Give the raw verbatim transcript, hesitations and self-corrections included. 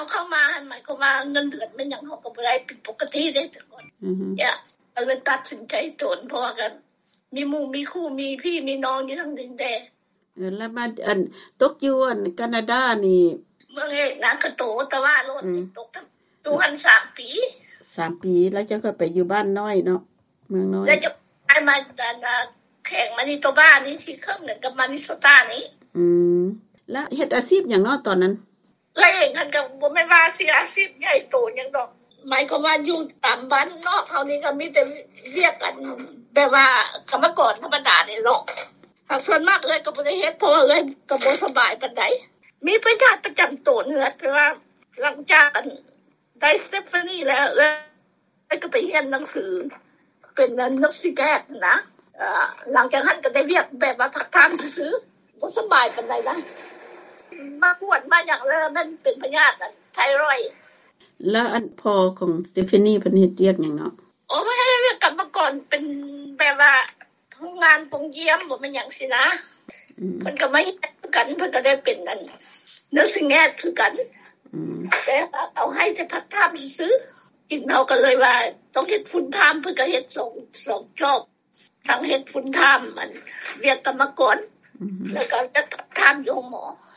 เขาเข้ามาหมายความว่าเงินเดือนมันยังเฮาก็บ่ได้เป็นปกติเด้แต่ก่อนอือฮึเนี่ยก็เลยตัดสินใจโจรเพราะว่ากันมีหมู่มีคู่มีพี่มีน้องอยู่ทั้งดินแดนเออแล้วมาอันตกอยู่อันแคนาดานี่เมืองเอกนะก็โตแต่ว่าโลดตกอยู่หันสามปีสามปีแล้วจะก็ไปอยู่บ้านน้อยเนาะเมืองน้อยแล้วจะไปมาตอนแข่งมานิโตบ้านี่ที่เครื่องนึงกับมานิโซตานี่อืมแล้วเฮ็ดอาชีพหยังเนาะตอนนั้นแล้วเองกันก็บ่แม่นว่าสิอาชีพใหญ่โตหยังดอกหมายความว่าอยู่ตามบ้านนอกเฮานี่ก็มีแต่เวียกกันแบบว่ากรรมกรธรรมดานี่เนาะหากส่วนมากเอ้ยก็บ่ได้เฮ็ดเพราะว่าเอ้ยก็บ่สบายปานใดมีประญาติประจำตัวเนื้อเพราะว่าหลังจากได้สเตฟานีแล้วเอ้ยก็ไปเรียนหนังสือเป็นนักศึกษานะเอ่อหลังจากนั้นก็ได้เวียกแบบว่าพักทางซื่อๆบ่สบายปานใดนะมาปวดมาอย่างแล้วมันเป็นพยาธิไทรอยด์แล้วอันพอของสเตฟานีเพิ่นเฮ็ดเวียกหยังเนาะโอ้ไม่ได้เวียกกรรมกรเป็นแบบว่าโรงงานปงเยี่ยมบ่แม่นหยังสินะเพิ่นก็ไม่กันเพิ่นก็ได้เป็นนั่นเนื้อสิงแอดคือกันอืมแต่เอาให้แต่พักทามซื่ออีกเฮาก็เลยว่าต้องเฮ็ดฟุลไทม์เพิ่นก็เฮ็ดสองสองจอบทั้งเฮ็ดฟุลไทม์มันเวียกกรรมกรแล้วก็จะพักทามอยู่หมอ